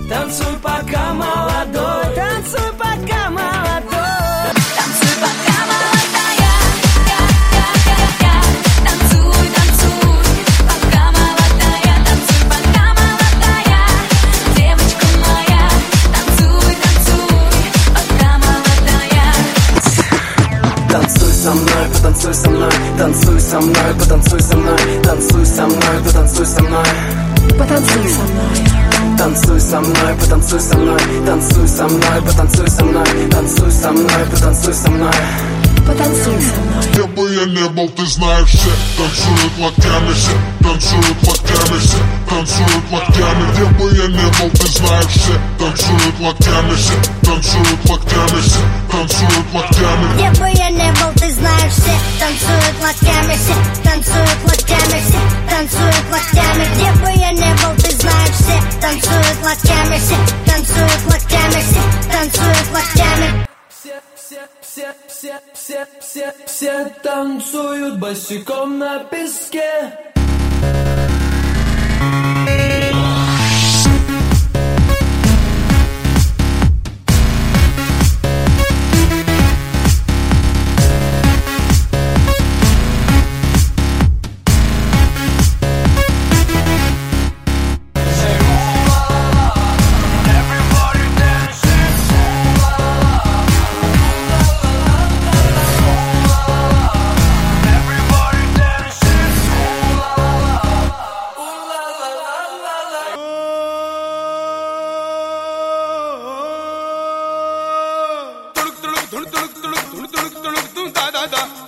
Танцуй, пока молодой, танцуй, пока молодой. Танцуй, пока молодая, танцуй, танцуй, пока молодая, танцуй, пока молодая, девочка моя, танцуй, танцуй, пока молодая. Танцуй со мной, потанцуй со мной, танцуй со мной, потанцуй со мной, танцуй со мной, потанцуй со мной. Потанцуй со мной. Танцуй со мной, потанцуй со мной, танцуй со мной, потанцуй со мной, танцуй со мной, потанцуй со мной. Потанцуй со мной. Где бы я не был, ты знаешь, все танцуют локтями, все танцуют локтями, все танцуют локтями. Где бы я не был, ты знаешь, все танцуют локтями, все танцуют локтями, все танцуют локтями. Где бы я не был, ты знаешь, все танцуют локтями, все танцуют локтями, все танцуют локтями. Где бы я не был, ты знаешь, все танцуют локтями, все танцуют локтями, все танцуют локтями. Все танцуют босиком на песке. Da da da.